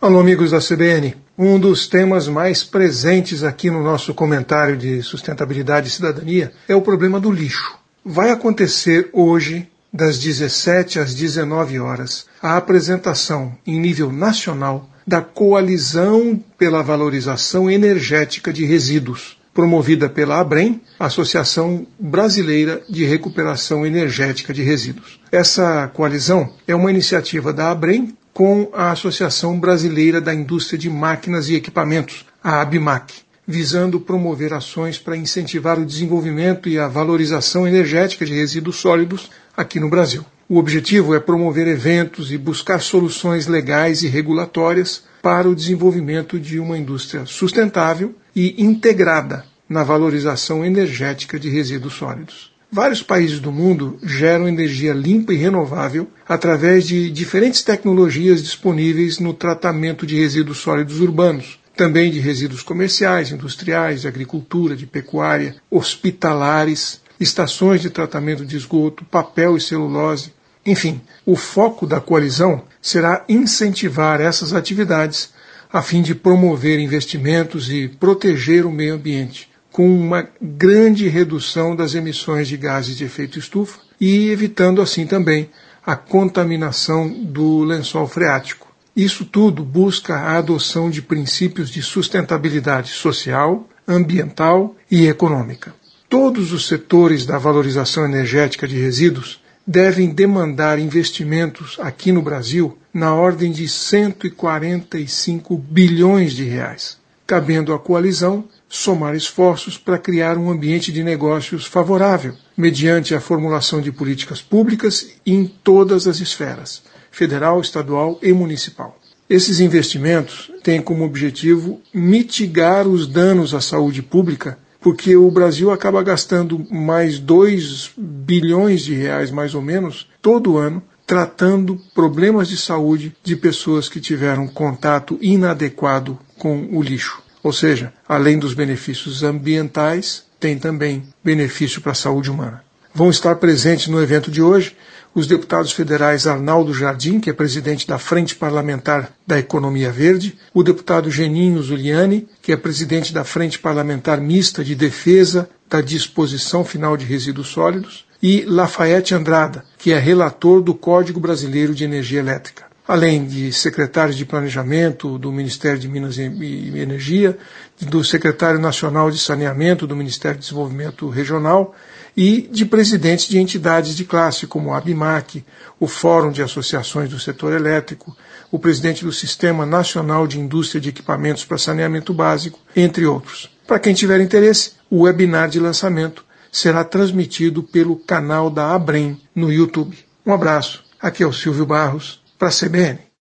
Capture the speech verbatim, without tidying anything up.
Alô, amigos da C B N. Um dos temas mais presentes aqui no nosso comentário de sustentabilidade e cidadania é o problema do lixo. Vai acontecer hoje, das dezessete às dezenove horas, a apresentação em nível nacional da Coalizão pela Valorização Energética de Resíduos, promovida pela ABREM, Associação Brasileira de Recuperação Energética de Resíduos. Essa coalizão é uma iniciativa da ABREM com a Associação Brasileira da Indústria de Máquinas e Equipamentos, a ABMAC, visando promover ações para incentivar o desenvolvimento e a valorização energética de resíduos sólidos aqui no Brasil. O objetivo é promover eventos e buscar soluções legais e regulatórias para o desenvolvimento de uma indústria sustentável e integrada na valorização energética de resíduos sólidos. Vários países do mundo geram energia limpa e renovável através de diferentes tecnologias disponíveis no tratamento de resíduos sólidos urbanos, também de resíduos comerciais, industriais, de agricultura, de pecuária, hospitalares, estações de tratamento de esgoto, papel e celulose. Enfim, o foco da coalizão será incentivar essas atividades a fim de promover investimentos e proteger o meio ambiente, com uma grande redução das emissões de gases de efeito estufa e evitando assim também a contaminação do lençol freático. Isso tudo busca a adoção de princípios de sustentabilidade social, ambiental e econômica. Todos os setores da valorização energética de resíduos devem demandar investimentos aqui no Brasil na ordem de cento e quarenta e cinco bilhões de reais, cabendo à coalizão somar esforços para criar um ambiente de negócios favorável, mediante a formulação de políticas públicas em todas as esferas, federal, estadual e municipal. Esses investimentos têm como objetivo mitigar os danos à saúde pública, porque o Brasil acaba gastando mais dois bilhões de reais, mais ou menos, todo ano, tratando problemas de saúde de pessoas que tiveram contato inadequado com o lixo. Ou seja, além dos benefícios ambientais, tem também benefício para a saúde humana. Vão estar presentes no evento de hoje os deputados federais Arnaldo Jardim, que é presidente da Frente Parlamentar da Economia Verde, o deputado Geninho Zuliani, que é presidente da Frente Parlamentar Mista de Defesa da Disposição Final de Resíduos Sólidos, e Lafayette Andrada, que é relator do Código Brasileiro de Energia Elétrica, além de secretários de Planejamento do Ministério de Minas e Energia, do secretário nacional de Saneamento do Ministério de Desenvolvimento Regional e de presidentes de entidades de classe, como a ABMAC, o Fórum de Associações do Setor Elétrico, o presidente do Sistema Nacional de Indústria de Equipamentos para Saneamento Básico, entre outros. Para quem tiver interesse, o webinar de lançamento será transmitido pelo canal da ABREM no YouTube. Um abraço. Aqui é o Silvio Barros, para a C B N.